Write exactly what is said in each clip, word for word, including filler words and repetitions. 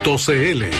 punto c l.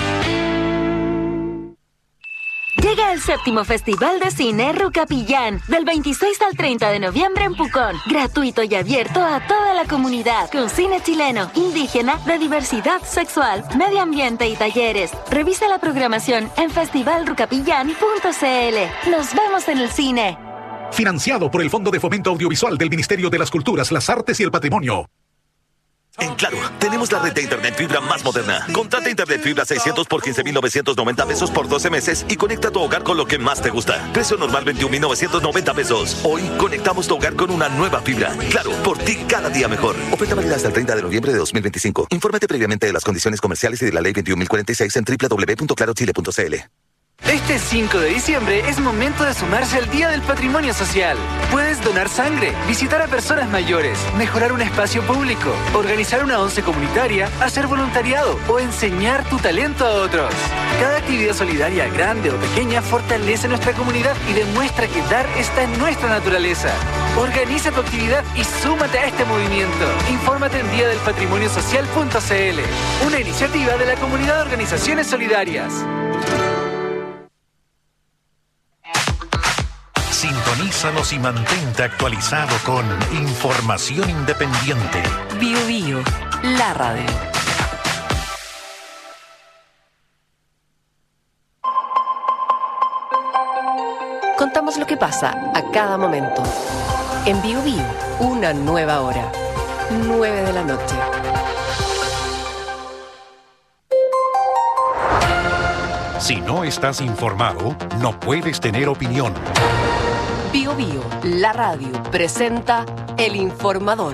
Llega el séptimo Festival de Cine Rucapillán, del veintiséis al treinta de noviembre en Pucón. Gratuito y abierto a toda la comunidad, con cine chileno, indígena, de diversidad sexual, medio ambiente y talleres. Revisa la programación en festival rucapillán punto c l. ¡Nos vemos en el cine! Financiado por el Fondo de Fomento Audiovisual del Ministerio de las Culturas, las Artes y el Patrimonio. En Claro, tenemos la red de internet fibra más moderna. Contrata internet fibra seiscientos por quince mil novecientos noventa pesos por doce meses y conecta tu hogar con lo que más te gusta. Precio normal veintiún mil novecientos noventa pesos. Hoy conectamos tu hogar con una nueva fibra. Claro, por ti cada día mejor. Oferta válida hasta el treinta de noviembre de dos mil veinticinco. Infórmate previamente de las condiciones comerciales y de la ley veintiún mil cuarenta y seis en doble u doble u doble u punto claro chile punto c l. Este cinco de diciembre es momento de sumarse al Día del Patrimonio Social. Puedes donar sangre, visitar a personas mayores, mejorar un espacio público, organizar una once comunitaria, hacer voluntariado o enseñar tu talento a otros. Cada actividad solidaria, grande o pequeña, fortalece nuestra comunidad y demuestra que dar está en nuestra naturaleza. Organiza tu actividad y súmate a este movimiento. Infórmate en día del patrimonio social punto c l, una iniciativa de la Comunidad de Organizaciones Solidarias. Sintonízanos y mantente actualizado con información independiente. Bio Bio, la radio. Contamos lo que pasa a cada momento. En Bio Bio, una nueva hora. nueve de la noche. Si no estás informado, no puedes tener opinión. Bio Bio, la radio, presenta El Informador.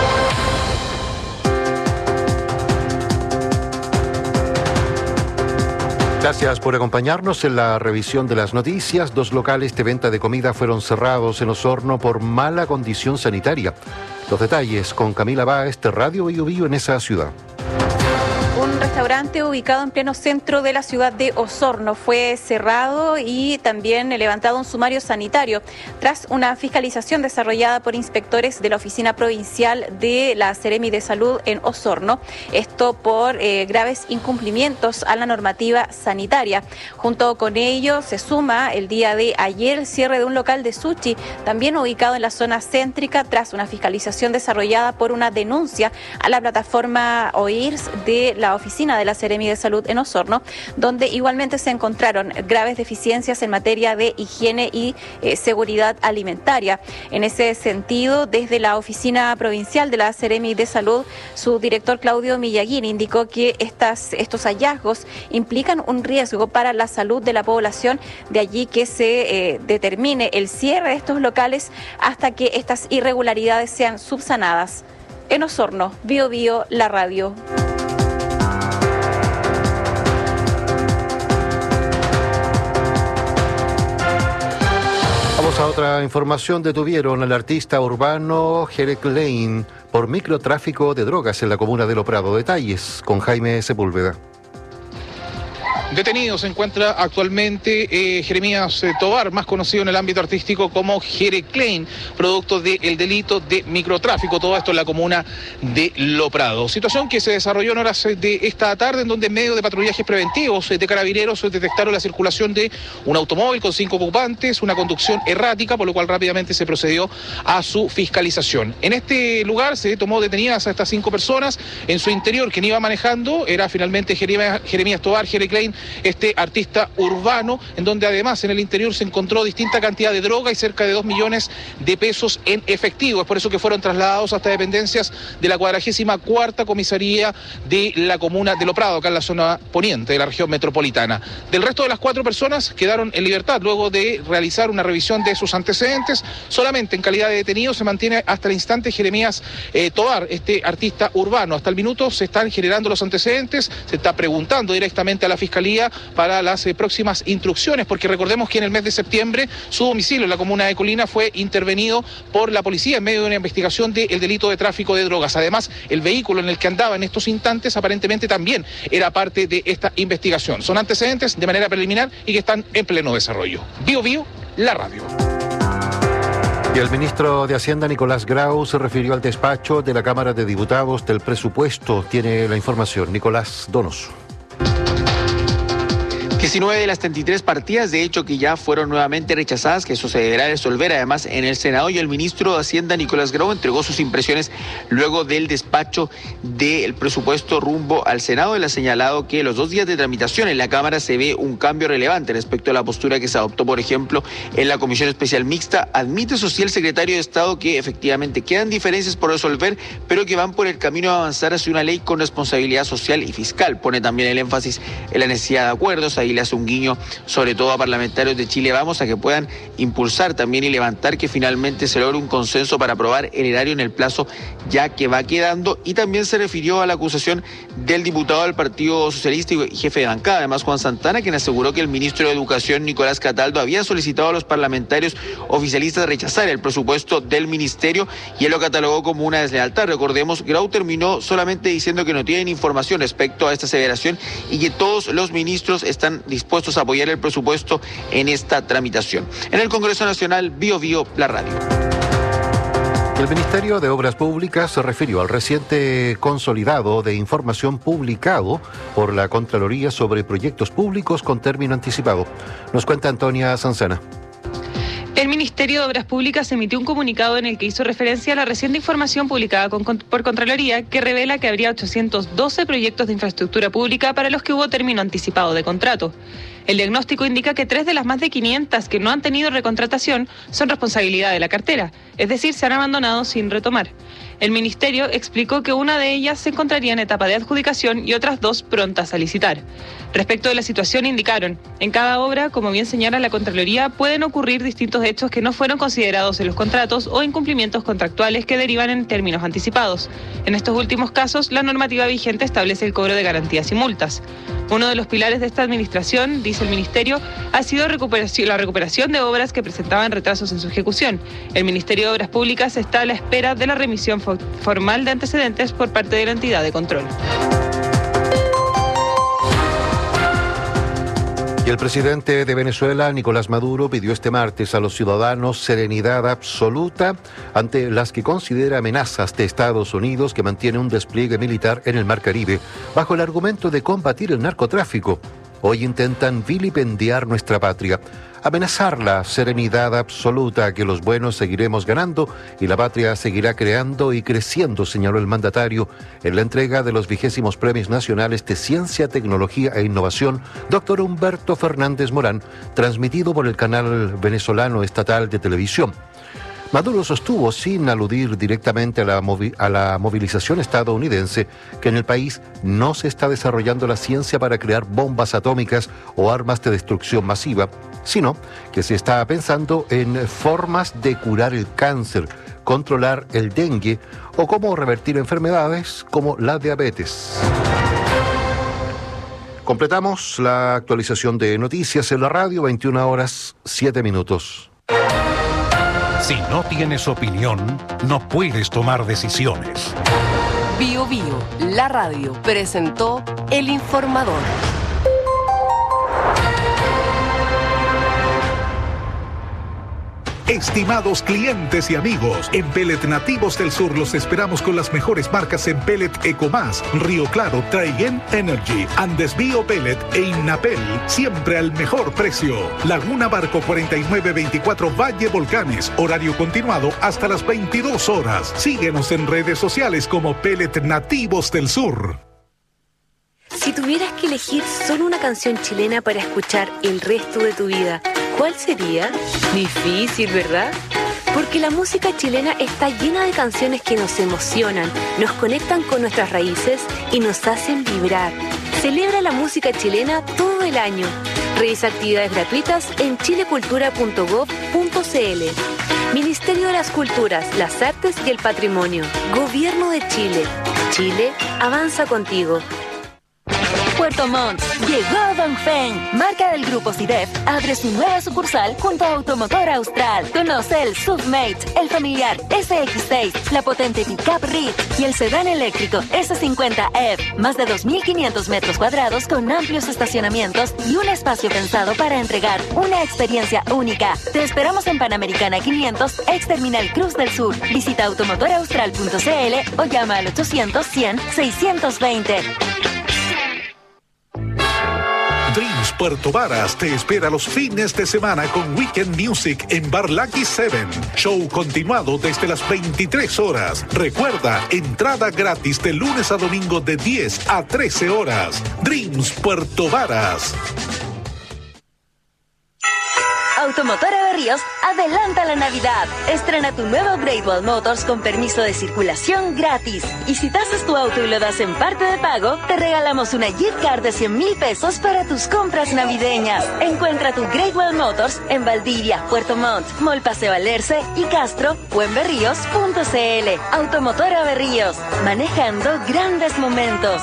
Gracias por acompañarnos en la revisión de las noticias. Dos locales de venta de comida fueron cerrados en Osorno por mala condición sanitaria. Los detalles con Camila Báez de Radio Bio Bio en esa ciudad. Un restaurante ubicado en pleno centro de la ciudad de Osorno fue cerrado y también levantado un sumario sanitario tras una fiscalización desarrollada por inspectores de la Oficina Provincial de la Seremi de Salud en Osorno. Esto por eh, graves incumplimientos a la normativa sanitaria. Junto con ello se suma el día de ayer el cierre de un local de sushi, también ubicado en la zona céntrica, tras una fiscalización desarrollada por una denuncia a la plataforma O I R S de la Oficina de la Seremi de Salud en Osorno, donde igualmente se encontraron graves deficiencias en materia de higiene y eh, seguridad alimentaria. En ese sentido, desde la Oficina Provincial de la Seremi de Salud, su director Claudio Millaguín indicó que estas, estos hallazgos implican un riesgo para la salud de la población, de allí que se eh, determine el cierre de estos locales hasta que estas irregularidades sean subsanadas. En Osorno, Bio Bio, la radio. Vamos a otra información. Detuvieron al artista urbano Jere Klein por microtráfico de drogas en la comuna de Lo Prado. Detalles con Jaime Sepúlveda. Detenido se encuentra actualmente eh, Jeremías eh, Tobar, más conocido en el ámbito artístico como Jere Klein, producto del delito de microtráfico, todo esto en la comuna de Lo Prado. Situación que se desarrolló en horas de esta tarde, en donde en medio de patrullajes preventivos eh, de carabineros eh, detectaron la circulación de un automóvil con cinco ocupantes, una conducción errática, por lo cual rápidamente se procedió a su fiscalización. En este lugar se tomó detenidas a estas cinco personas. En su interior, quien iba manejando era finalmente Jeremías, Jeremías Tobar, Jere Klein, este artista urbano, en donde además en el interior se encontró distinta cantidad de droga y cerca de dos millones de pesos en efectivo. Es por eso que fueron trasladados hasta dependencias de la cuadragésima cuarta comisaría de la comuna de Lo Prado, acá en la zona poniente de la región metropolitana. Del resto de las cuatro personas quedaron en libertad luego de realizar una revisión de sus antecedentes. Solamente en calidad de detenido se mantiene hasta el instante Jeremías eh, Tobar, este artista urbano. Hasta el minuto se están generando los antecedentes, se está preguntando directamente a la Fiscalía para las eh, próximas instrucciones, porque recordemos que en el mes de septiembre su domicilio en la comuna de Colina fue intervenido por la policía en medio de una investigación del delito de tráfico de drogas. Además, el vehículo en el que andaba en estos instantes aparentemente también era parte de esta investigación. Son antecedentes de manera preliminar y que están en pleno desarrollo. Bio Bio, la radio. Y el ministro de Hacienda, Nicolás Grau, se refirió al despacho de la Cámara de Diputados del presupuesto. Tiene la información Nicolás Donoso. diecinueve de las treinta y tres partidas, de hecho, que ya fueron nuevamente rechazadas, que eso se deberá resolver además en el Senado, y el ministro de Hacienda, Nicolás Grau, entregó sus impresiones luego del despacho del presupuesto rumbo al Senado. Él ha señalado que los dos días de tramitación en la Cámara se ve un cambio relevante respecto a la postura que se adoptó, por ejemplo, en la Comisión Especial Mixta. Admite, eso sí, el secretario de Estado que efectivamente quedan diferencias por resolver, pero que van por el camino de avanzar hacia una ley con responsabilidad social y fiscal. Pone también el énfasis en la necesidad de acuerdos. Ahí le hace un guiño sobre todo a parlamentarios de Chile Vamos a que puedan impulsar también y levantar que finalmente se logre un consenso para aprobar el erario en el plazo ya que va quedando. Y también se refirió a la acusación del diputado del Partido Socialista y jefe de bancada, además Juan Santana, quien aseguró que el ministro de Educación, Nicolás Cataldo, había solicitado a los parlamentarios oficialistas rechazar el presupuesto del ministerio, y él lo catalogó como una deslealtad. Recordemos, Grau terminó solamente diciendo que no tienen información respecto a esta aseveración y que todos los ministros están dispuestos a apoyar el presupuesto en esta tramitación. En el Congreso Nacional, Bio Bio, la radio. El Ministerio de Obras Públicas se refirió al reciente consolidado de información publicado por la Contraloría sobre proyectos públicos con término anticipado. Nos cuenta Antonia Sanzana. El Ministerio de Obras Públicas emitió un comunicado en el que hizo referencia a la reciente información publicada con, por Contraloría, que revela que habría ochocientos doce proyectos de infraestructura pública para los que hubo término anticipado de contrato. El diagnóstico indica que tres de las más de quinientas que no han tenido recontratación son responsabilidad de la cartera, es decir, se han abandonado sin retomar. El Ministerio explicó que una de ellas se encontraría en etapa de adjudicación y otras dos prontas a licitar. Respecto de la situación, indicaron, en cada obra, como bien señala la Contraloría, pueden ocurrir distintos hechos que no fueron considerados en los contratos o incumplimientos contractuales que derivan en términos anticipados. En estos últimos casos, la normativa vigente establece el cobro de garantías y multas. Uno de los pilares de esta administración, dice el Ministerio, ha sido recuperación, la recuperación de obras que presentaban retrasos en su ejecución. El Ministerio de Obras Públicas está a la espera de la remisión formal de antecedentes por parte de la entidad de control. Y el presidente de Venezuela, Nicolás Maduro, pidió este martes a los ciudadanos serenidad absoluta ante las que considera amenazas de Estados Unidos, que mantiene un despliegue militar en el Mar Caribe, bajo el argumento de combatir el narcotráfico. Hoy intentan vilipendiar nuestra patria, amenazar la serenidad absoluta, que los buenos seguiremos ganando y la patria seguirá creando y creciendo, señaló el mandatario en la entrega de los vigésimos premios nacionales de Ciencia, Tecnología e Innovación, doctor Humberto Fernández Morán, transmitido por el canal venezolano estatal de televisión. Maduro sostuvo, sin aludir directamente a la, movi- a la movilización estadounidense, que en el país no se está desarrollando la ciencia para crear bombas atómicas o armas de destrucción masiva, sino que se está pensando en formas de curar el cáncer, controlar el dengue o cómo revertir enfermedades como la diabetes. Completamos la actualización de noticias en la radio, veintiuna horas, siete minutos. Si no tienes opinión, no puedes tomar decisiones. Bio Bio, la radio, presentó El Informador. Estimados clientes y amigos, en Pellet Nativos del Sur los esperamos con las mejores marcas en Pellet Ecomás, Río Claro, Traiguén Energy, Andes Bio Pellet e Innapel, siempre al mejor precio. Laguna Barco cuarenta y nueve veinticuatro Valle Volcanes, horario continuado hasta las veintidós horas. Síguenos en redes sociales como Pellet Nativos del Sur. Si tuvieras que elegir solo una canción chilena para escuchar el resto de tu vida, ¿cuál sería? Difícil, ¿verdad? Porque la música chilena está llena de canciones que nos emocionan, nos conectan con nuestras raíces y nos hacen vibrar. Celebra la música chilena todo el año. Revisa actividades gratuitas en chilecultura punto gob punto cl. Ministerio de las Culturas, las Artes y el Patrimonio. Gobierno de Chile. Chile avanza contigo. Puerto Montt, llegó Dongfeng, marca del grupo CIDEF, abre su nueva sucursal junto a Automotor Austral. Conoce el Submate, el familiar ese equis seis, la potente pickup Rit y el sedán eléctrico ese cincuenta F. Más de dos mil quinientos metros cuadrados con amplios estacionamientos y un espacio pensado para entregar una experiencia única. Te esperamos en Panamericana quinientos, ex Terminal Cruz del Sur. Visita automotor austral punto cl o llama al ochocientos cien seiscientos veinte. Dreams Puerto Varas te espera los fines de semana con Weekend Music en Bar Lucky Seven. Show continuado desde las veintitrés horas. Recuerda, entrada gratis de lunes a domingo de diez a trece horas. Dreams Puerto Varas. Automotora Berríos adelanta la Navidad. Estrena tu nuevo Great Wall Motors con permiso de circulación gratis. Y si tasas tu auto y lo das en parte de pago, te regalamos una gift card de cien mil pesos para tus compras navideñas. Encuentra tu Great Wall Motors en Valdivia, Puerto Montt, Mall Paseo Alerce y Castro o en berríos punto c l. Automotora Berríos, manejando grandes momentos.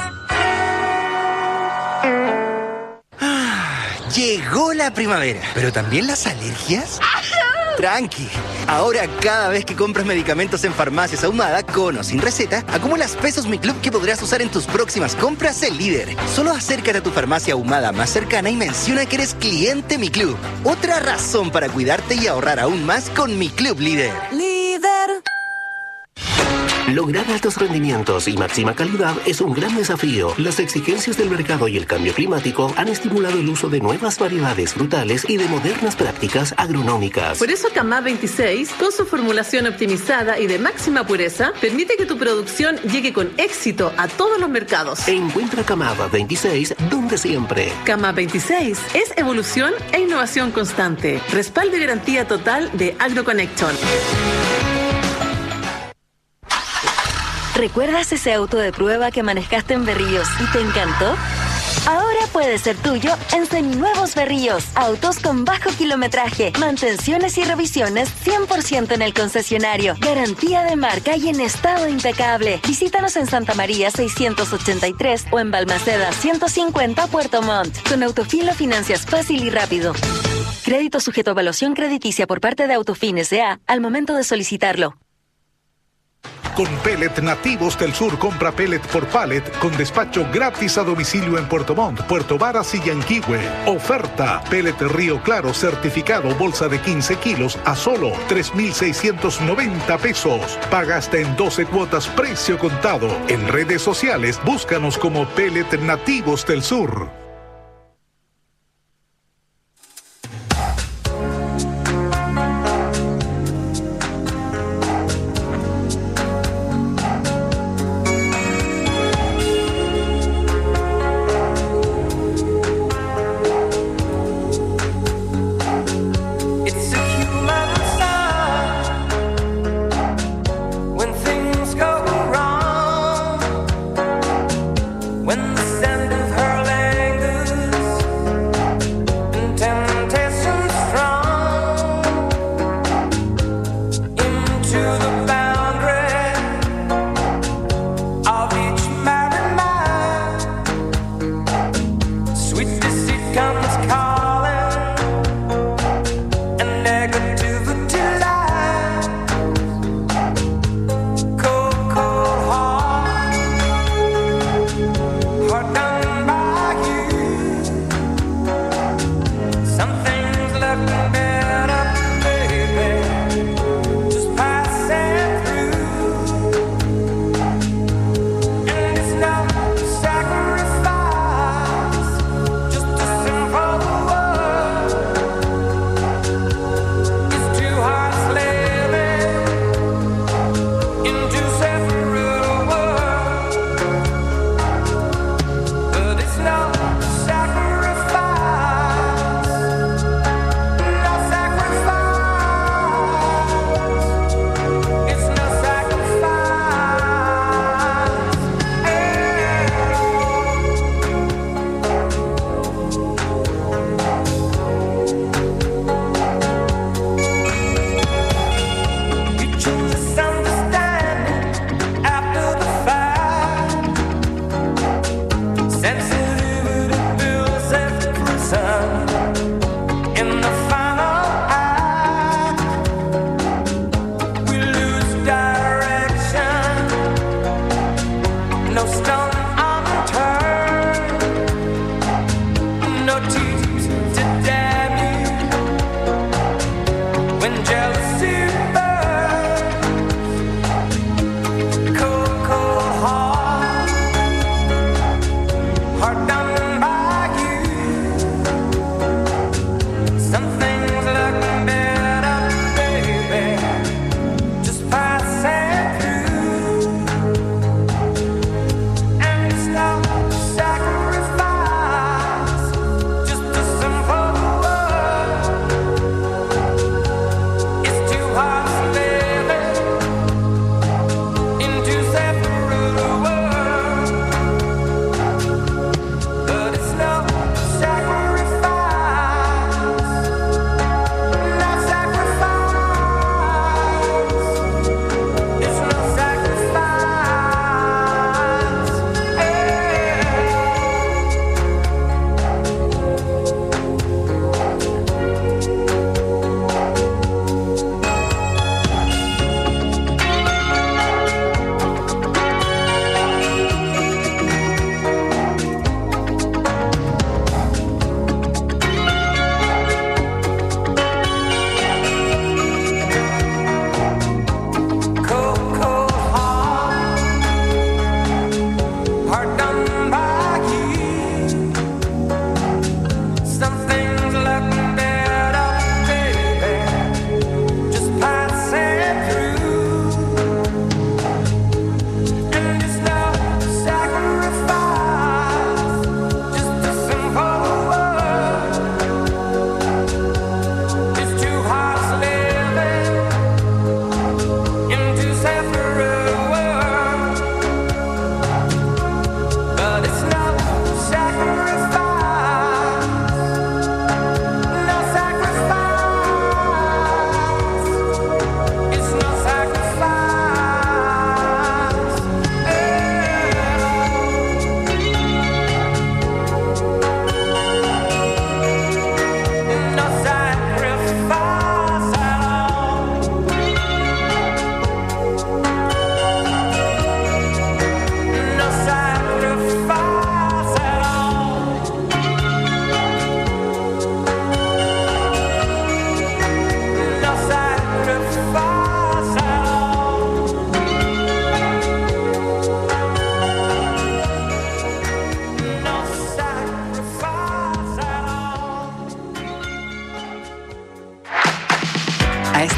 Llegó la primavera, pero también las alergias. Tranqui, ahora cada vez que compras medicamentos en Farmacias Ahumada, con o sin receta, acumulas pesos Mi Club que podrás usar en tus próximas compras en Líder. Solo acércate a tu farmacia Ahumada más cercana y menciona que eres cliente Mi Club. Otra razón para cuidarte y ahorrar aún más con Mi Club Líder. Líder. Lograr altos rendimientos y máxima calidad es un gran desafío. Las exigencias del mercado y el cambio climático han estimulado el uso de nuevas variedades frutales y de modernas prácticas agronómicas. Por eso Camá veintiséis, con su formulación optimizada y de máxima pureza, permite que tu producción llegue con éxito a todos los mercados. Encuentra Camá veintiséis donde siempre. Camá veintiséis es evolución e innovación constante. Respaldo y garantía total de AgroConnection. ¿Recuerdas ese auto de prueba que manejaste en Berríos y te encantó? Ahora puede ser tuyo en Seminuevos Berríos. Autos con bajo kilometraje, mantenciones y revisiones cien por ciento en el concesionario. Garantía de marca y en estado impecable. Visítanos en Santa María seiscientos ochenta y tres o en Balmaceda ciento cincuenta Puerto Montt. Con Autofin lo financias fácil y rápido. Crédito sujeto a evaluación crediticia por parte de Autofin S A al momento de solicitarlo. Con Pellet Nativos del Sur, compra pellet por pallet con despacho gratis a domicilio en Puerto Montt, Puerto Varas y Yanquihue. Oferta: pellet Río Claro certificado bolsa de quince kilos a solo tres mil seiscientos noventa pesos. Paga hasta en doce cuotas precio contado. En redes sociales, búscanos como Pellet Nativos del Sur. When the scent of her language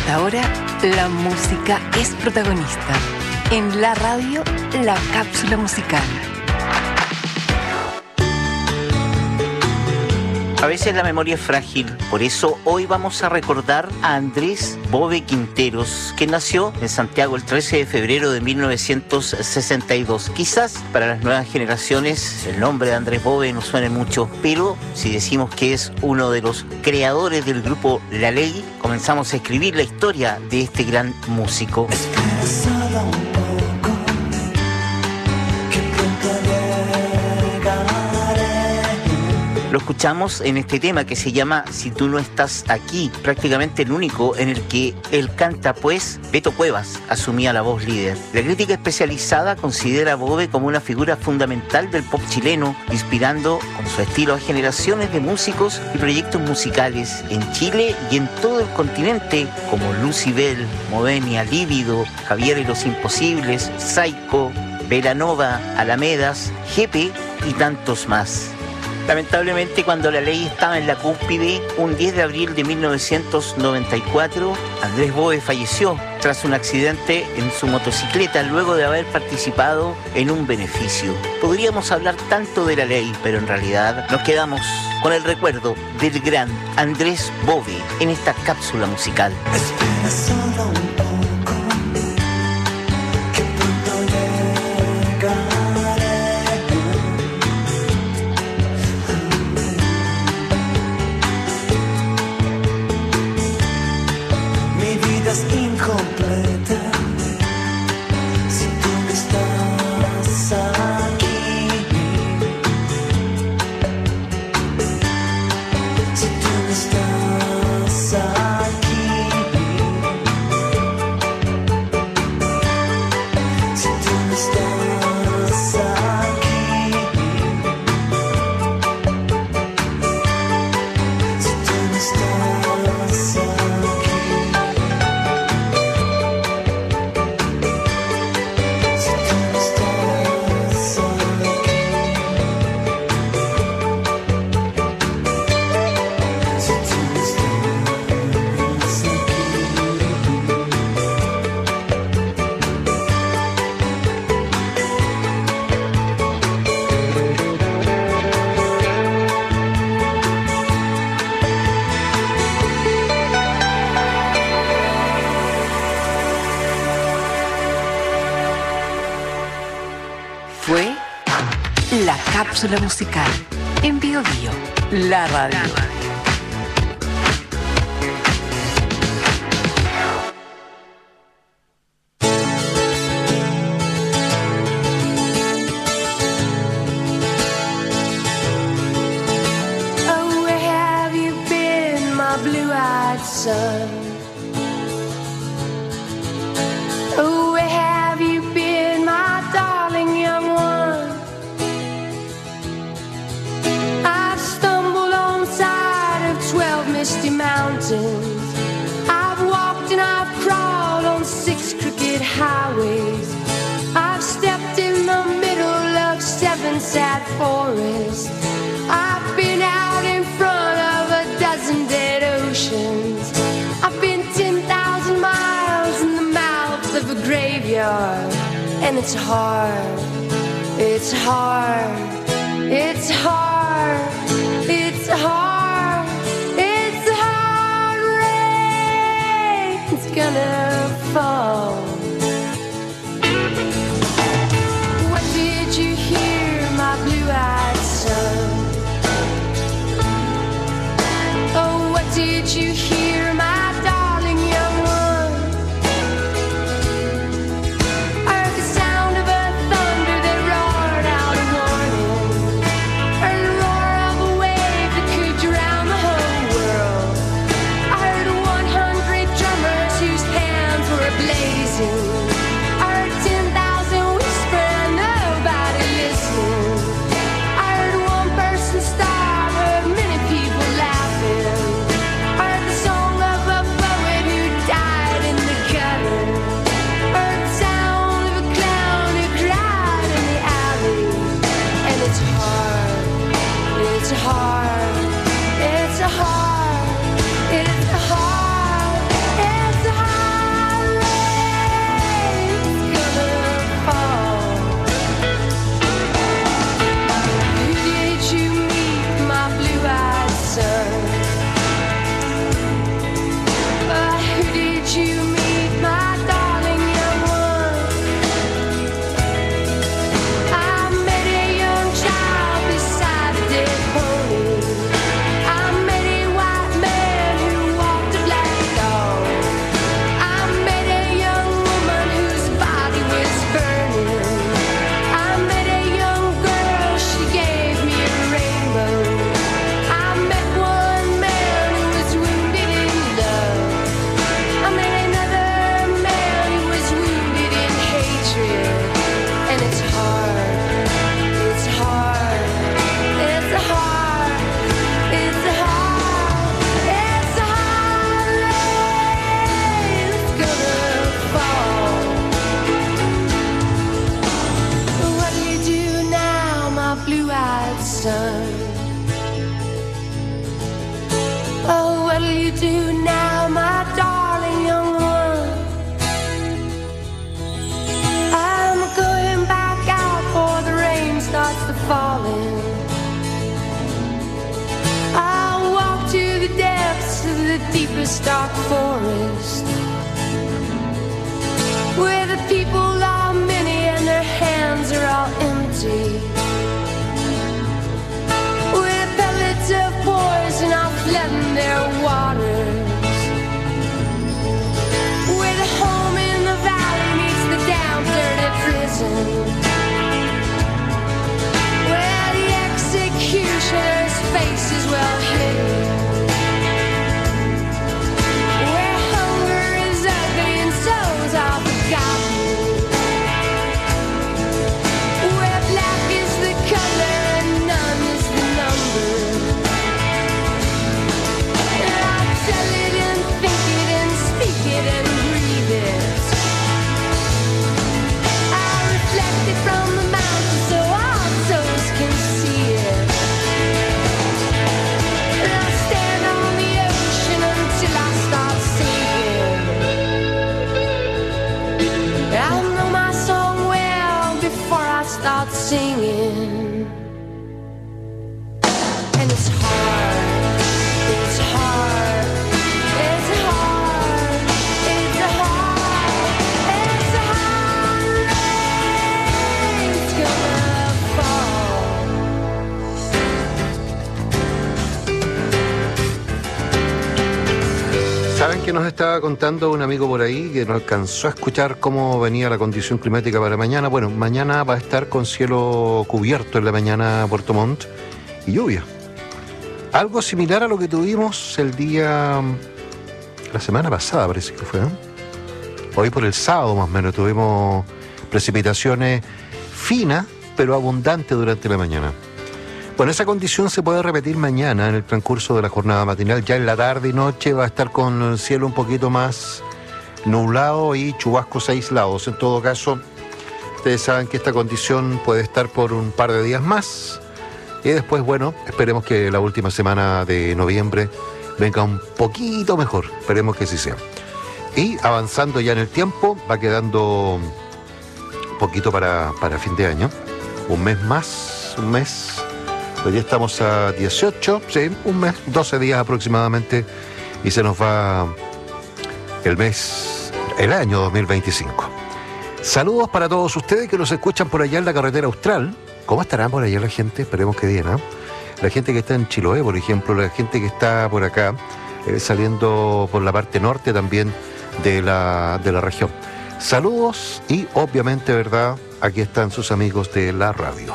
esta hora, la música es protagonista. En la radio, la cápsula musical. A veces la memoria es frágil, por eso hoy vamos a recordar a Andrés Bove Quinteros, que nació en Santiago el trece de febrero de mil novecientos sesenta y dos. Quizás para las nuevas generaciones el nombre de Andrés Bove no suene mucho, pero si decimos que es uno de los creadores del grupo La Ley, comenzamos a escribir la historia de este gran músico. Lo escuchamos en este tema que se llama Si tú no estás aquí, prácticamente el único en el que él canta, pues Beto Cuevas asumía la voz líder. La crítica especializada considera a Bove como una figura fundamental del pop chileno, inspirando con su estilo a generaciones de músicos y proyectos musicales en Chile y en todo el continente, como Lucybell, Movenia, Lívido, Javier y los Imposibles, Psycho, Velanova, Alamedas, G P y tantos más. Lamentablemente, cuando La Ley estaba en la cúspide, un diez de abril de mil novecientos noventa y cuatro, Andrés Bove falleció tras un accidente en su motocicleta luego de haber participado en un beneficio. Podríamos hablar tanto de La Ley, pero en realidad nos quedamos con el recuerdo del gran Andrés Bove en esta cápsula musical. Espera solo un poco, que pronto llegaré. Es incompleta si tú no estás aquí, si tú no estás aquí, si tú no estás aquí, si tú no estás aquí. Fue la cápsula musical en Bio Bio, la radio. Oh, where have you been, my blue-eyed son? Oh, where have you been, my darling young one? I've stumbled on the side of twelve misty mountains. I've walked and I've crawled on six crooked highways. I've stepped in the middle of seven sad forests. I've been out in front of a dozen dead oceans. I've been ten thousand miles in the mouth of a graveyard. And it's hard, it's hard, it's hard, it's hard, it's hard. Rain's gonna fall. What did you hear, my blue-eyed son? Oh, what did you hear, my darling young one? I heard the sound of a thunder that roared out a warning. Heard the roar of a wave that could drown the whole world. I heard one hundred drummers whose hands were blazing. I heard ten thousand whisper and nobody listening. I heard one person starve, heard many people laughing. I heard the song of a poet who died in the gutter. Heard the sound of a clown who cried in the alley. And it's hard, it's hard, it's hard, it's hard, it's hard. will you do now, my darling young one? I'm going back out before the rain starts to falling. I'll walk to the depths of the deepest dark forest, where the people are many and their hands are all empty, where pellets of poison are flooding their waters, where the home in the valley meets the damp, dirty prison, where the executioner's face is well hidden, where hunger is ugly and souls are forgotten, where black is the color and none is the number. And I tell it and think it and speak it and breathe it. I reflect it from the mountain so all souls can see it. And I stand on the ocean until I start sinking. I know my song well before I start singing. And it's hard, it's hard, it's hard, it's hard, it's hard, rain's gonna fall. ¿Saben que nos estaba contando un amigo por ahí que no alcanzó a escuchar cómo venía la condición climática para mañana? Bueno, mañana va a estar con cielo cubierto en la mañana Puerto Montt y lluvia. Algo similar a lo que tuvimos el día... la semana pasada parece que fue, ¿eh? Hoy por el sábado más o menos tuvimos precipitaciones finas pero abundantes durante la mañana. Bueno, esa condición se puede repetir mañana en el transcurso de la jornada matinal. Ya en la tarde y noche va a estar con el cielo un poquito más nublado y chubascos aislados. En todo caso, ustedes saben que esta condición puede estar por un par de días más. Y después, bueno, esperemos que la última semana de noviembre venga un poquito mejor. Esperemos que sí sea. Y avanzando ya en el tiempo, va quedando un poquito para, para fin de año. Un mes más, un mes... Hoy ya estamos a dieciocho, sí, un mes, doce días aproximadamente, y se nos va el mes, el año dos mil veinticinco. Saludos para todos ustedes que nos escuchan por allá en la carretera austral. ¿Cómo estarán por allá la gente? Esperemos que bien, ¿eh? La gente que está en Chiloé, por ejemplo, la gente que está por acá, eh, saliendo por la parte norte también de la, de la región. Saludos y, obviamente, ¿verdad? Aquí están sus amigos de la radio.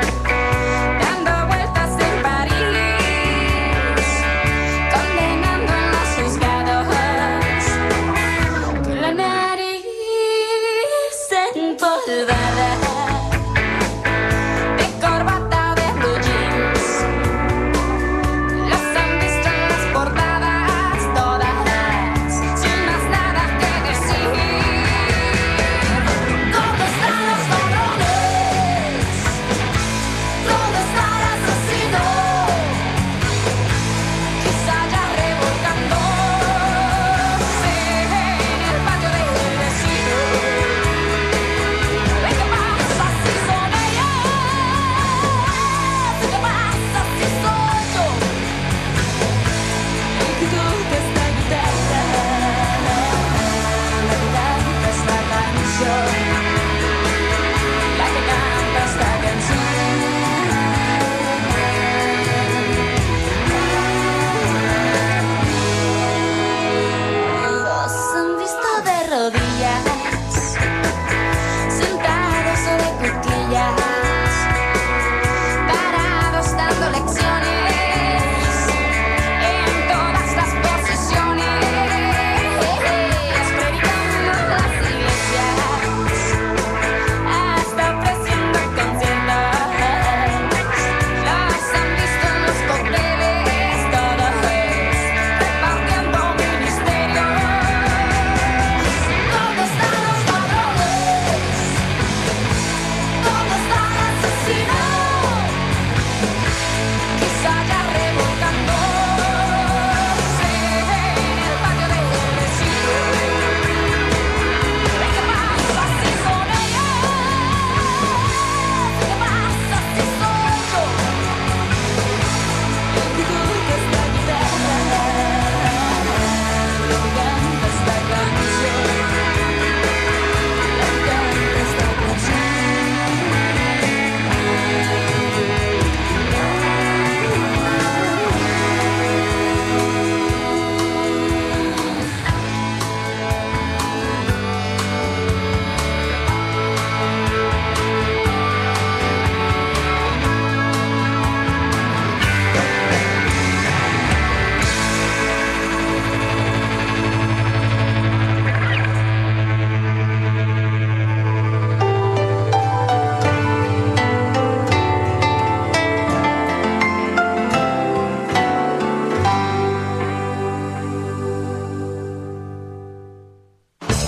Dando vueltas en París, condenando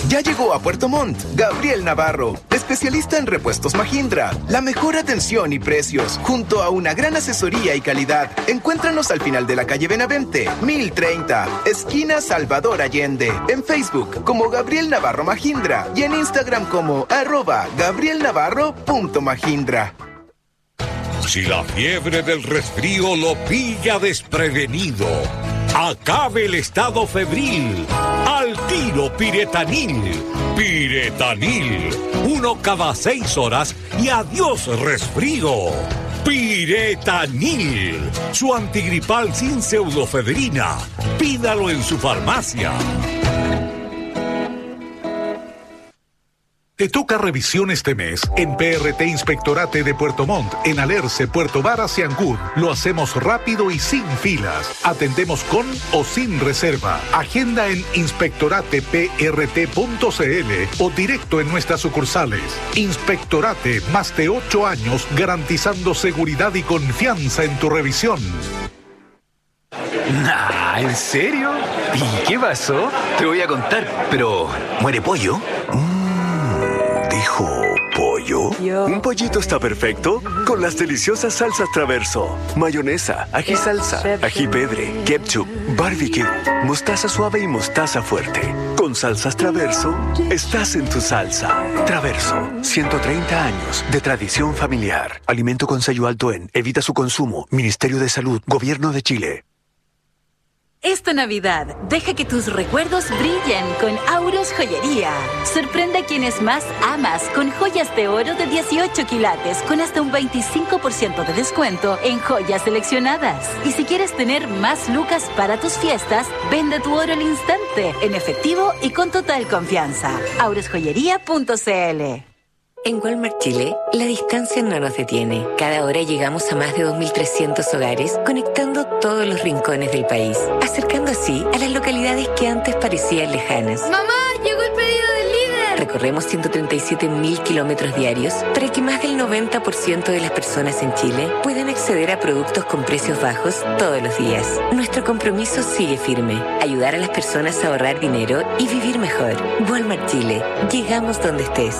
Ya llegó a Puerto Montt Gabriel Navarro, especialista en repuestos Mahindra. La mejor atención y precios, junto a una gran asesoría y calidad. Encuéntranos al final de la calle Benavente, mil treinta, esquina Salvador Allende. En Facebook como Gabriel Navarro Mahindra y en Instagram como arroba gabrielnavarro.mahindra. Si la fiebre del resfrío lo pilla desprevenido, acabe el estado febril. Al tiro Piretanil. Piretanil. Uno cada seis horas y adiós resfrío. Piretanil. Su antigripal sin pseudofedrina. Pídalo en su farmacia. Te toca revisión este mes en P R T Inspectorate de Puerto Montt, en Alerce, Puerto Varas y Ancud. Lo hacemos rápido y sin filas. Atendemos con o sin reserva. Agenda en inspectorate p r t punto c l o directo en nuestras sucursales. Inspectorate, más de ocho años garantizando seguridad y confianza en tu revisión. Nah, ¿en serio? ¿Y qué pasó? Te voy a contar, pero ¿muere pollo? ¿Dijo pollo? Yo. Un pollito está perfecto con las deliciosas salsas Traverso. Mayonesa, ají salsa, ají pedre, ketchup, barbecue, mostaza suave y mostaza fuerte. Con salsas Traverso, estás en tu salsa. Traverso, ciento treinta años de tradición familiar. Alimento con sello alto en. Evita su consumo. Ministerio de Salud, Gobierno de Chile. Esta Navidad, deja que tus recuerdos brillen con Auros Joyería. Sorprende a quienes más amas con joyas de oro de dieciocho quilates con hasta un veinticinco por ciento de descuento en joyas seleccionadas. Y si quieres tener más lucas para tus fiestas, vende tu oro al instante, en efectivo y con total confianza. auros joyería punto c l. En Walmart Chile, la distancia no nos detiene. Cada hora llegamos a más de dos mil trescientos hogares, conectando todos los rincones del país, acercando así a las localidades que antes parecían lejanas. ¡Mamá, llegó el pedido del líder! Recorremos ciento treinta y siete mil kilómetros diarios para que más del noventa por ciento de las personas en Chile puedan acceder a productos con precios bajos todos los días. Nuestro compromiso sigue firme: ayudar a las personas a ahorrar dinero y vivir mejor. Walmart Chile, llegamos donde estés.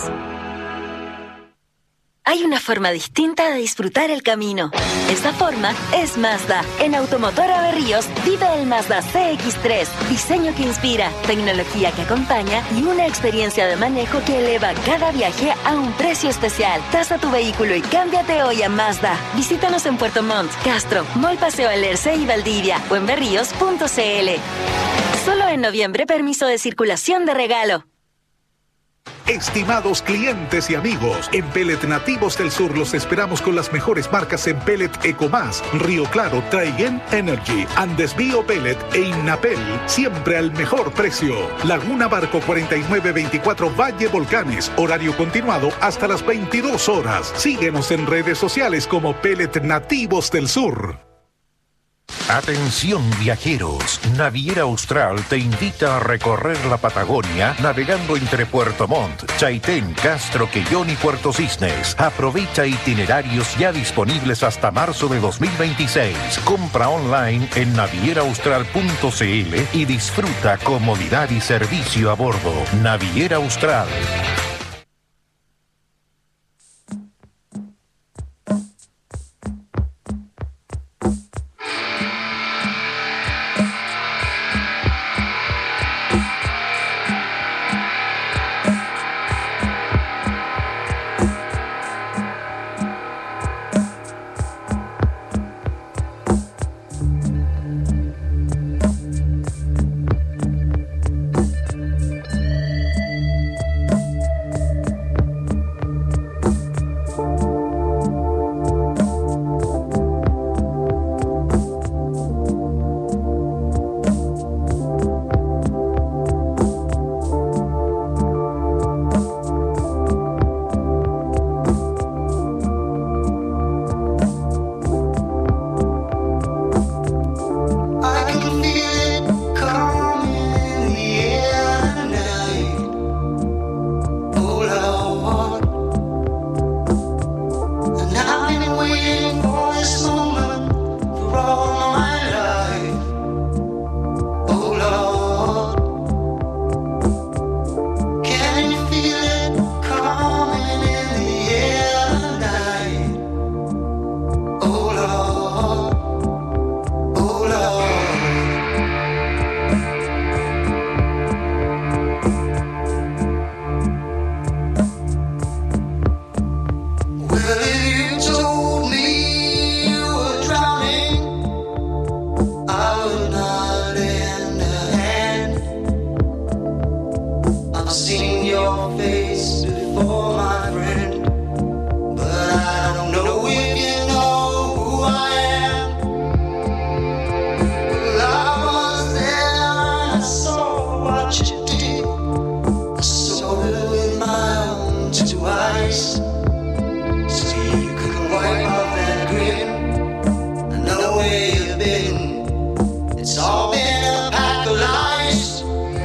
Hay una forma distinta de disfrutar el camino. Esta forma es Mazda. En Automotora Berríos vive el Mazda C X tres. Diseño que inspira, tecnología que acompaña y una experiencia de manejo que eleva cada viaje a un precio especial. Tasa tu vehículo y cámbiate hoy a Mazda. Visítanos en Puerto Montt, Castro, Mall Paseo Alerce y Valdivia o en berríos punto c l. Solo en noviembre permiso de circulación de regalo. Estimados clientes y amigos, en Pellet Nativos del Sur los esperamos con las mejores marcas en Pellet Ecomás, Río Claro, Traiguén Energy, Andes Bio Pellet e Innapel, siempre al mejor precio. Laguna Barco cuarenta y nueve veinticuatro Valle Volcanes, horario continuado hasta las veintidós horas. Síguenos en redes sociales como Pellet Nativos del Sur. Atención viajeros, Naviera Austral te invita a recorrer la Patagonia navegando entre Puerto Montt, Chaitén, Castro, Quellón y Puerto Cisnes. Aprovecha itinerarios ya disponibles hasta marzo de dos mil veintiséis. Compra online en naviera austral punto c l y disfruta comodidad y servicio a bordo. Naviera Austral. seen your face before, my friend, but I don't know if you know who I am. Well, I was there and I saw what you did. I saw it with my own two eyes, so you could wipe off that grin. I know where you've been. It's all been a pack of lies.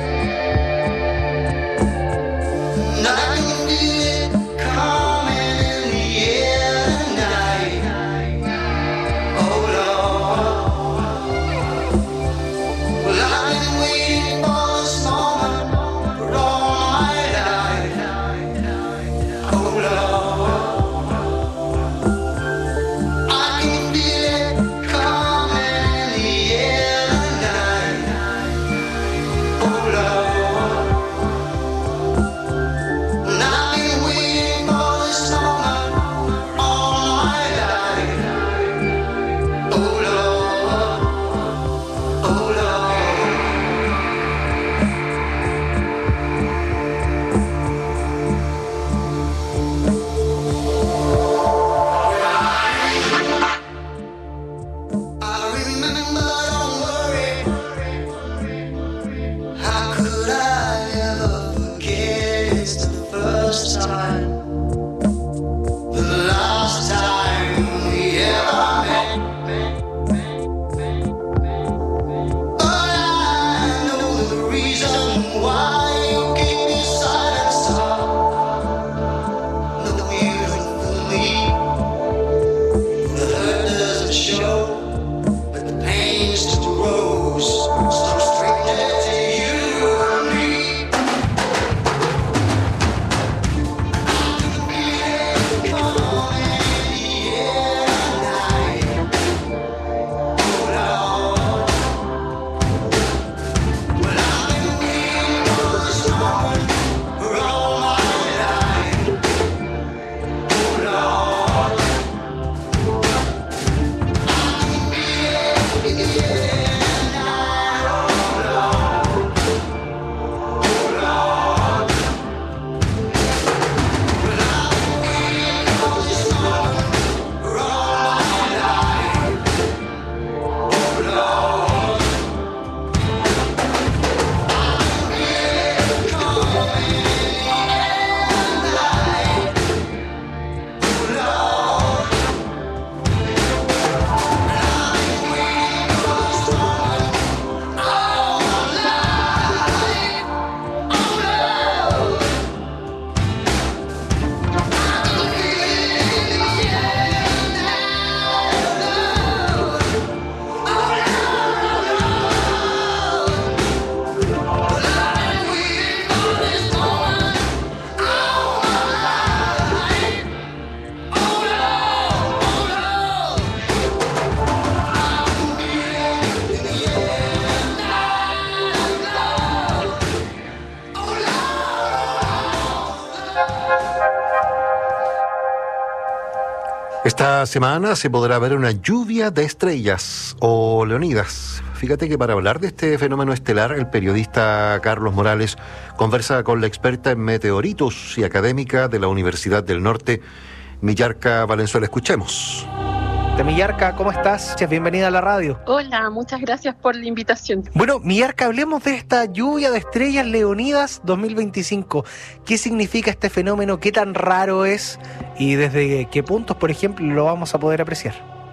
Esta semana se podrá ver una lluvia de estrellas o leonidas. Fíjate que para hablar de este fenómeno estelar, el periodista Carlos Morales conversa con la experta en meteoritos y académica de la Universidad del Norte, Millarca Valenzuela. Escuchemos. Millarca, ¿cómo estás? Bienvenida a la radio. Hola, muchas gracias por la invitación. Bueno, Millarca, hablemos de esta lluvia de estrellas leonidas dos mil veinticinco. ¿Qué significa este fenómeno? ¿Qué tan raro es? ¿Y desde qué puntos, por ejemplo, lo vamos a poder apreciar?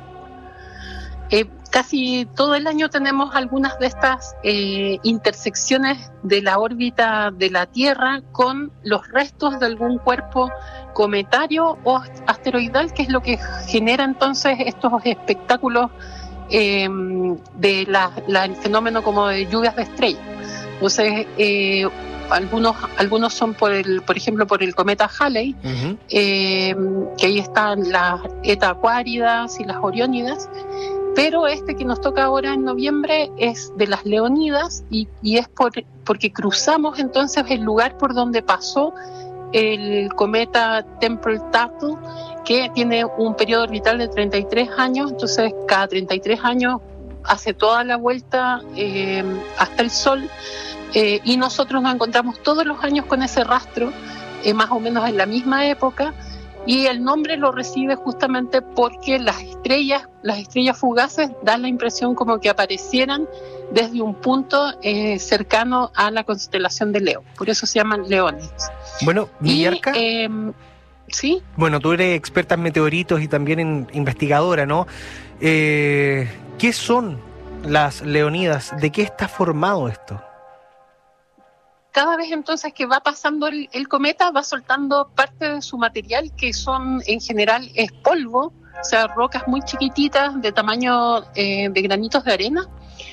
Eh, casi todo el año tenemos algunas de estas eh, intersecciones de la órbita de la Tierra con los restos de algún cuerpo cometario o asteroidal, que es lo que genera entonces estos espectáculos eh, de la, la, el fenómeno como de lluvias de estrellas. Entonces, eh, algunos algunos son por el, por ejemplo, por el cometa Halley, uh-huh. eh, que ahí están las Eta Aquáridas y las Oriónidas. Pero este que nos toca ahora en noviembre es de las Leonidas y, y es por, porque cruzamos entonces el lugar por donde pasó el cometa Tempel-Tuttle, que tiene un periodo orbital de treinta y tres años, entonces cada treinta y tres años hace toda la vuelta eh, hasta el Sol, eh, y nosotros nos encontramos todos los años con ese rastro, eh, más o menos en la misma época, y el nombre lo recibe justamente porque las estrellas, las estrellas fugaces dan la impresión como que aparecieran desde un punto eh, cercano a la constelación de Leo, por eso se llaman leones. Bueno, Millarca, y, eh, ¿sí? Bueno, tú eres experta en meteoritos y también en investigadora, ¿no? Eh, ¿Qué son las leonidas? ¿De qué está formado esto? Cada vez entonces que va pasando el, el cometa va soltando parte de su material, que son en general es polvo, o sea, rocas muy chiquititas de tamaño eh, de granitos de arena.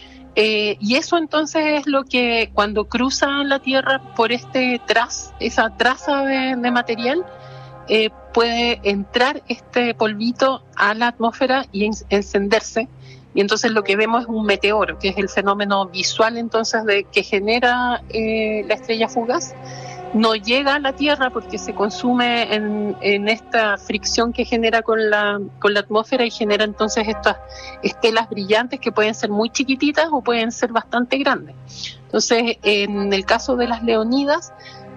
Eh, y eso entonces es lo que cuando cruza la Tierra por este traz, esa traza de, de material, eh, puede entrar este polvito a la atmósfera y en, encenderse. Y entonces lo que vemos es un meteoro, que es el fenómeno visual entonces de que genera eh, la estrella fugaz. No llega a la Tierra porque se consume en, en esta fricción que genera con la, con la atmósfera y genera entonces estas estelas brillantes que pueden ser muy chiquititas o pueden ser bastante grandes. Entonces, en el caso de las leonidas,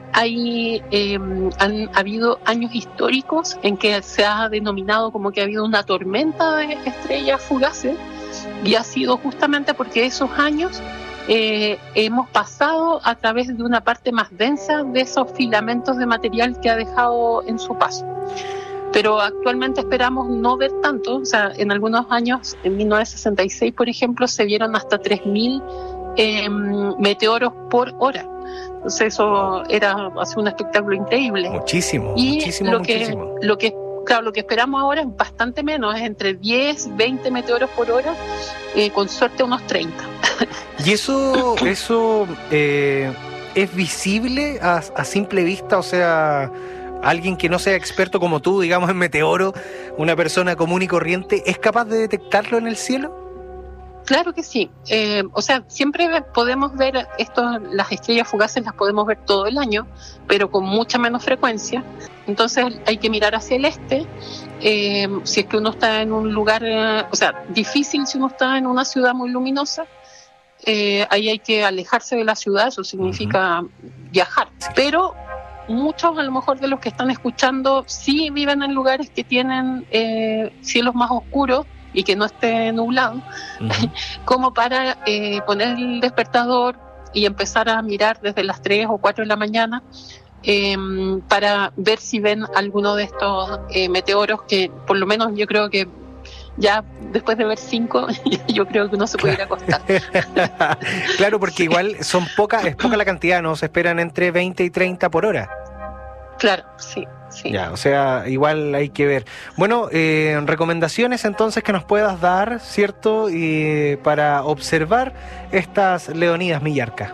hay, eh, han habido años históricos en que se ha denominado como que ha habido una tormenta de estrellas fugaces, y ha sido justamente porque esos años eh, hemos pasado a través de una parte más densa de esos filamentos de material que ha dejado en su paso. Pero actualmente esperamos no ver tanto, o sea, en algunos años, en mil novecientos sesenta y seis, por ejemplo, se vieron hasta tres mil eh, meteoros por hora. Entonces eso era hace un espectáculo increíble. Muchísimo, y muchísimo, lo muchísimo. Que, lo que Claro, lo que esperamos ahora es bastante menos, es entre diez, veinte meteoros por hora, eh, con suerte unos treinta. ¿Y eso, eso eh, es visible a, a simple vista? O sea, alguien que no sea experto como tú, digamos, en meteoro, una persona común y corriente, ¿es capaz de detectarlo en el cielo? Claro que sí. Eh, o sea, siempre podemos ver esto, las estrellas fugaces las podemos ver todo el año, pero con mucha menos frecuencia. Entonces hay que mirar hacia el este. Eh, si es que uno está en un lugar, eh, o sea, difícil si uno está en una ciudad muy luminosa, eh, ahí hay que alejarse de la ciudad, eso significa uh-huh. viajar. Pero muchos a lo mejor de los que están escuchando sí viven en lugares que tienen eh, cielos más oscuros y que no esté nublado, uh-huh. como para eh, poner el despertador y empezar a mirar desde las tres o cuatro de la mañana eh, para ver si ven alguno de estos eh, meteoros que por lo menos yo creo que ya después de ver cinco, yo creo que uno se puede ir a acostar. Claro, porque igual son poca, es poca la cantidad, ¿no? Se esperan entre veinte y treinta por hora. Claro, sí. Sí. Ya, o sea, igual hay que ver. Bueno, eh, recomendaciones entonces que nos puedas dar, ¿cierto? Y para observar estas leonidas, Millarca.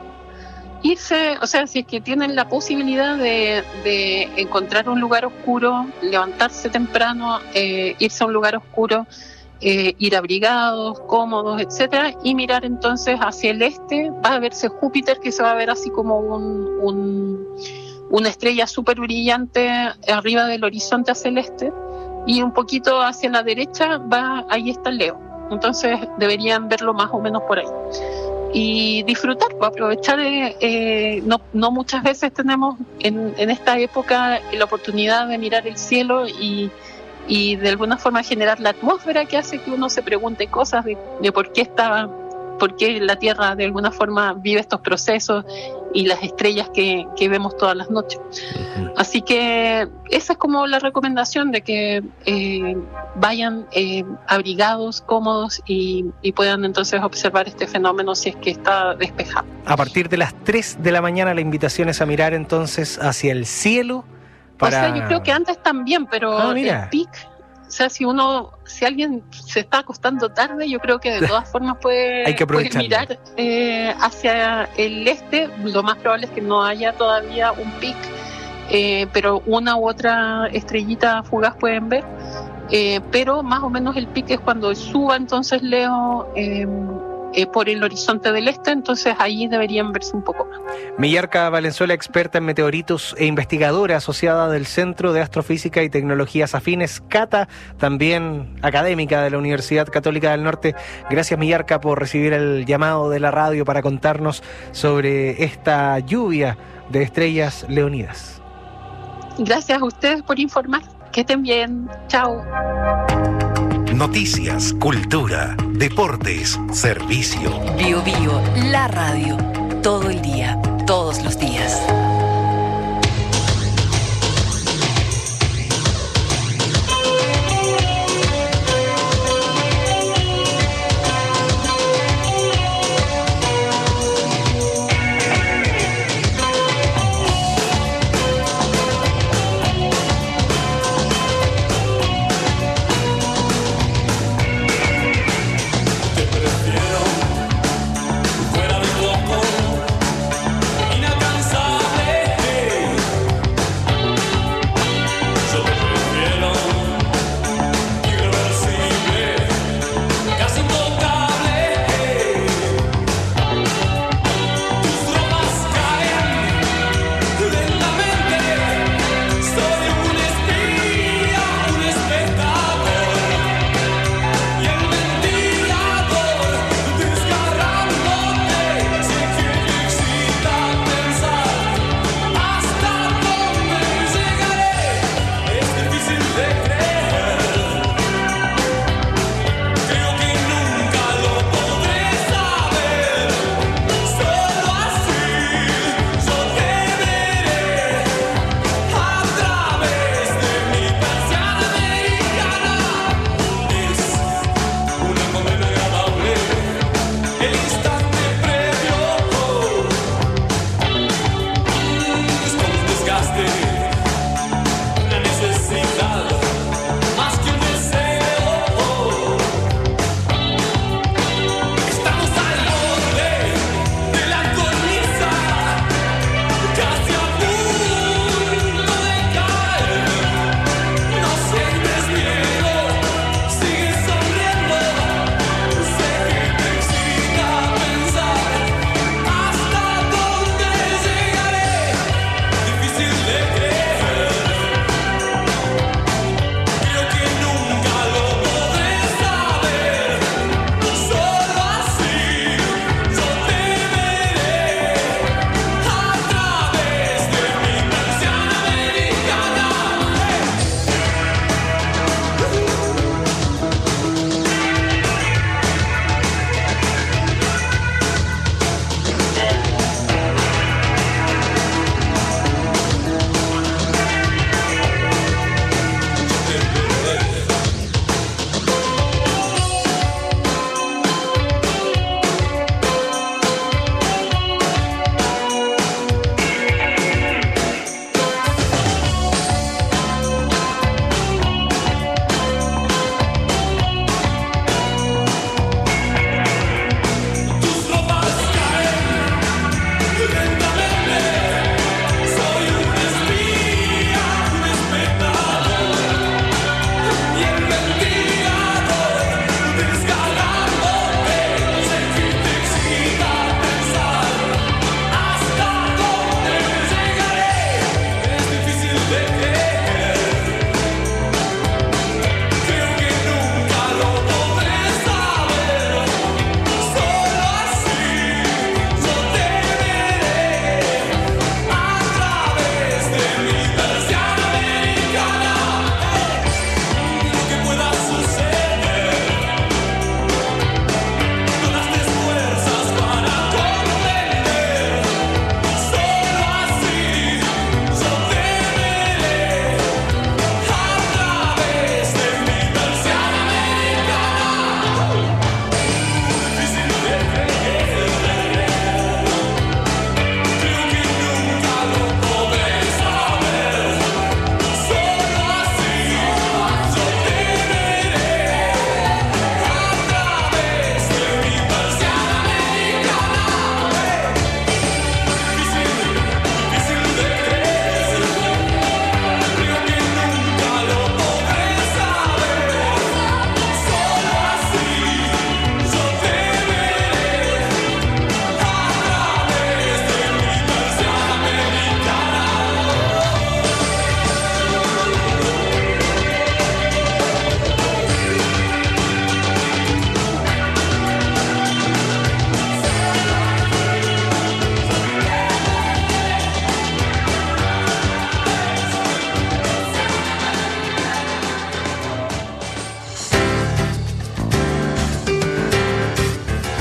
Irse, o sea, si es que tienen la posibilidad de, de encontrar un lugar oscuro, levantarse temprano, eh, irse a un lugar oscuro, eh, ir abrigados, cómodos, etcétera, y mirar entonces hacia el este, va a verse Júpiter, que se va a ver así como un... un una estrella súper brillante arriba del horizonte celeste, y un poquito hacia la derecha va, ahí está Leo. Entonces deberían verlo más o menos por ahí y disfrutar, aprovechar. eh, eh, no, no muchas veces tenemos en, en esta época la oportunidad de mirar el cielo y, y de alguna forma generar la atmósfera que hace que uno se pregunte cosas de, de por qué estaba por qué la Tierra de alguna forma vive estos procesos y las estrellas que, que vemos todas las noches. Uh-huh. Así que esa es como la recomendación de que eh, vayan eh, abrigados, cómodos y, y puedan entonces observar este fenómeno si es que está despejado. A partir de las tres de la mañana la invitación es a mirar entonces hacia el cielo. Para... O sea, yo creo que antes también, pero ah, mira. el pic... O sea, si uno, si alguien se está acostando tarde, yo creo que de todas formas puede, Hay que puede mirar eh, hacia el este. Lo más probable es que no haya todavía un pic, eh, pero una u otra estrellita fugaz pueden ver. Eh, pero más o menos el pic es cuando suba entonces Leo eh, eh, por el horizonte del este, entonces ahí deberían verse un poco más. Millarca Valenzuela, experta en meteoritos e investigadora asociada del Centro de Astrofísica y Tecnologías Afines, CATA, también académica de la Universidad Católica del Norte. Gracias, Millarca, por recibir el llamado de la radio para contarnos sobre esta lluvia de estrellas leonidas. Gracias a ustedes por informar. Que estén bien. Chao. Noticias, cultura, deportes, servicio. Bio Bio, la radio. Todo el día, todos los días. Inalcanzable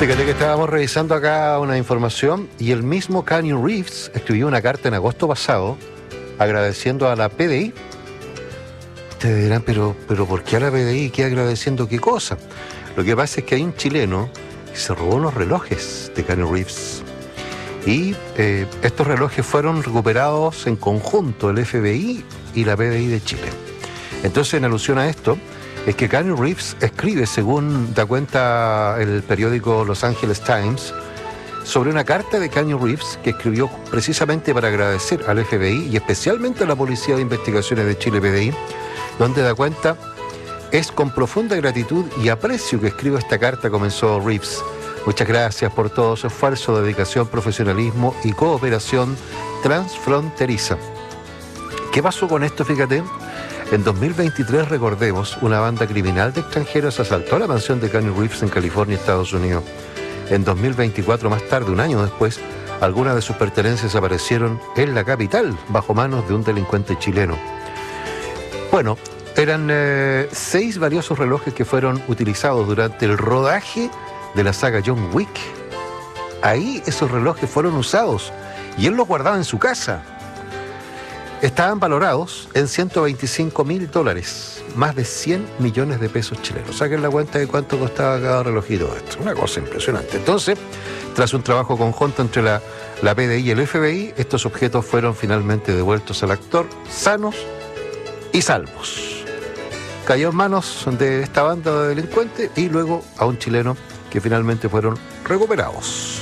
Fíjate que estábamos revisando acá una información y el mismo Keanu Reeves escribió una carta en agosto pasado agradeciendo a la P D I. Ustedes dirán, pero, pero ¿por qué a la P D I? ¿Qué agradeciendo qué cosa? Lo que pasa es que hay un chileno que se robó unos relojes de Keanu Reeves. Y eh, estos relojes fueron recuperados en conjunto, el F B I y la P D I de Chile. Entonces, en alusión a esto, es que Keanu Reeves escribe, según da cuenta el periódico Los Angeles Times, sobre una carta de Keanu Reeves que escribió precisamente para agradecer al F B I y especialmente a la Policía de Investigaciones de Chile, P D I, donde da cuenta, es con profunda gratitud y aprecio que escribo esta carta, comenzó Reeves. Muchas gracias por todo su esfuerzo, dedicación, profesionalismo y cooperación transfronteriza. ¿Qué pasó con esto? Fíjate. En dos mil veintitrés, recordemos, una banda criminal de extranjeros asaltó la mansión de Keanu Reeves en California, Estados Unidos. En dos mil veinticuatro, más tarde, un año después, algunas de sus pertenencias aparecieron en la capital, bajo manos de un delincuente chileno. Bueno, eran eh, seis valiosos relojes que fueron utilizados durante el rodaje de la saga John Wick. Ahí esos relojes fueron usados y él los guardaba en su casa. Estaban valorados en ciento veinticinco mil dólares, más de cien millones de pesos chilenos. Saquen la cuenta de cuánto costaba cada relojito esto. Una cosa impresionante. Entonces, tras un trabajo conjunto entre la, la P D I y el F B I, estos objetos fueron finalmente devueltos al actor, sanos y salvos. Cayó en manos de esta banda de delincuentes y luego a un chileno que finalmente fueron recuperados.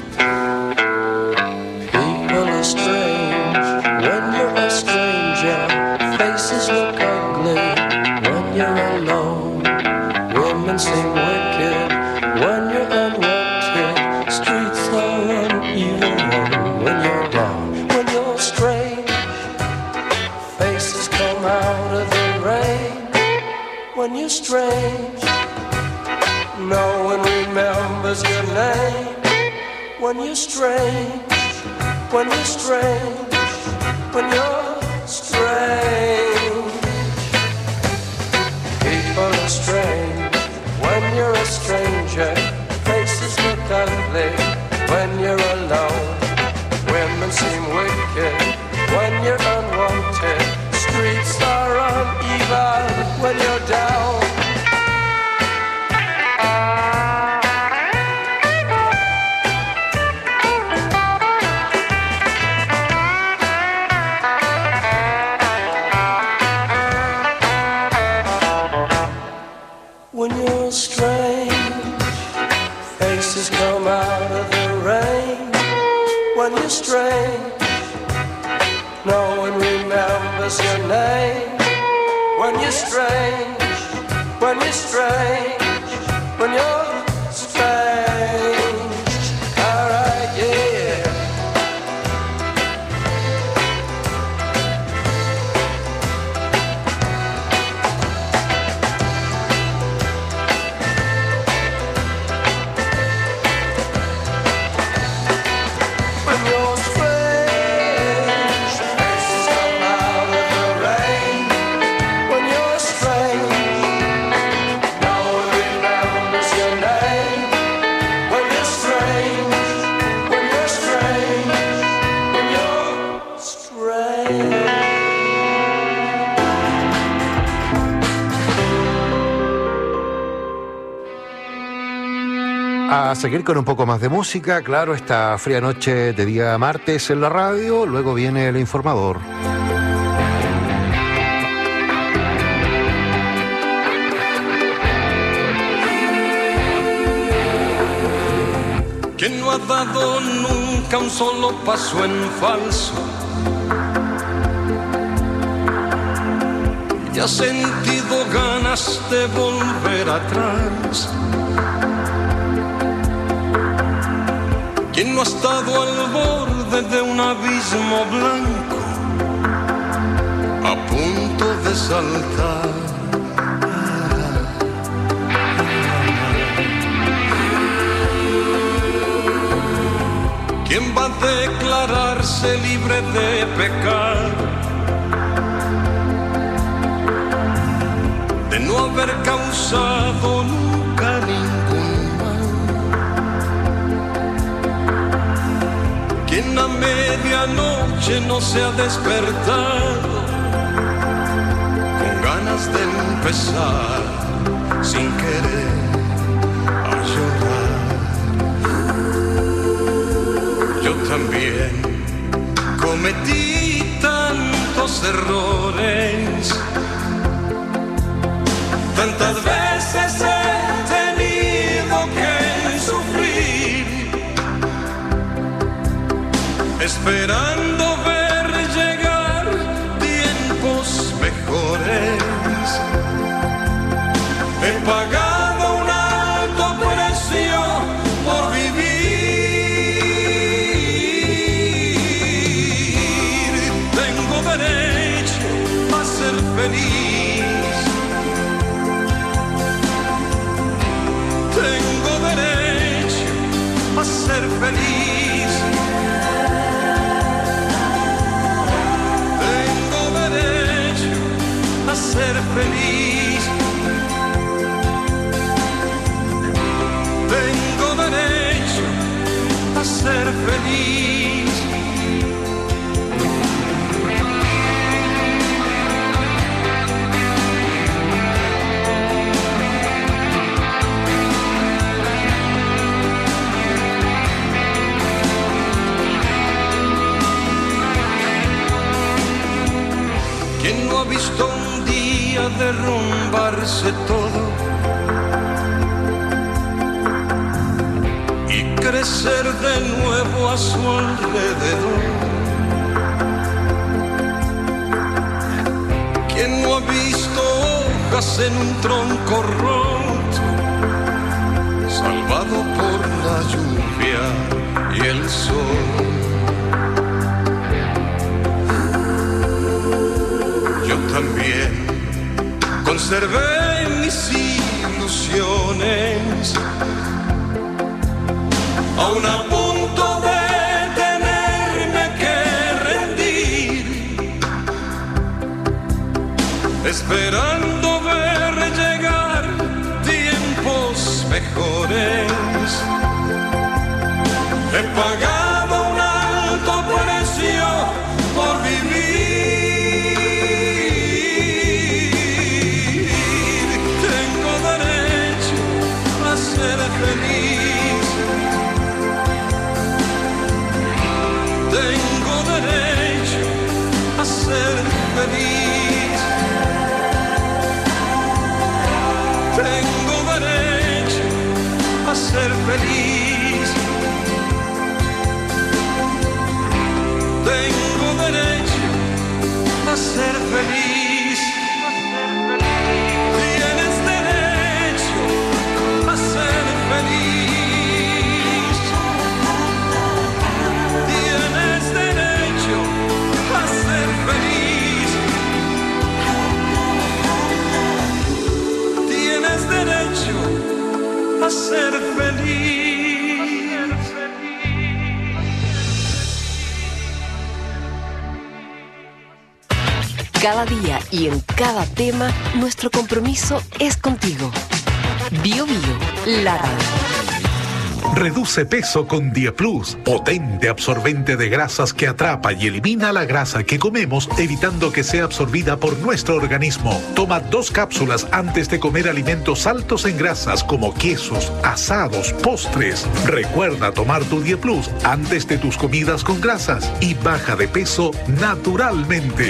When you're a stranger, faces look ugly. When you're alone, women seem wicked. When you're unwanted, streets are uneven. When you're down, when you're strange, faces come out of the rain. When you're strange, no one remembers your name. When you're strange, when you're strange. When you're strange, people are strange. When you're a stranger, faces look ugly. When you're alone, women seem wicked. When you're unwanted, streets are uneven. When you're down, when you're strange, faces come out of the rain. When you're strange, no one remembers your name. When you're strange, when you're strange, when you're strange. Alright, yeah. A seguir con un poco más de música, claro, esta fría noche de día martes en la radio, luego viene el informador. ¿Quién no ha dado nunca un solo paso en falso? Y ha sentido ganas de volver atrás. ¿Quién no ha estado al borde de un abismo blanco, a punto de saltar? ¿Quién va a declararse libre de pecar, de no haber causado nunca ningún mal? noche no se ha despertado con ganas de empezar sin querer a llorar. Yo también cometí tantos errores, tantas veces he tenido que sufrir, esperando ver llegar tiempos mejores. He pagado un alto precio por vivir. Tengo derecho a ser feliz. Tengo derecho a ser feliz. Tengo derecho a ser feliz. Tengo derecho a ser feliz. ¿Quién no ha visto un día derrumbarse todo y crecer de nuevo a su alrededor? ¿Quién no ha visto hojas en un tronco roto, salvado por la lluvia y el sol? Yo también conservé mis ilusiones, aún a punto de tenerme que rendir, esperando ver llegar tiempos mejores. He pagado un alto precio por vivir. Tengo derecho a ser feliz. Tengo derecho a ser feliz. Tengo derecho a ser feliz. Tengo derecho a ser feliz. Tienes derecho a ser feliz. Tienes derecho a ser feliz. Tienes derecho a ser feliz. Cada día y en cada tema, nuestro compromiso es contigo. Bio Bio, la radio. Reduce peso con Dieplus, potente absorbente de grasas que atrapa y elimina la grasa que comemos, evitando que sea absorbida por nuestro organismo. Toma dos cápsulas antes de comer alimentos altos en grasas como quesos, asados, postres. Recuerda tomar tu Dieplus antes de tus comidas con grasas y baja de peso naturalmente.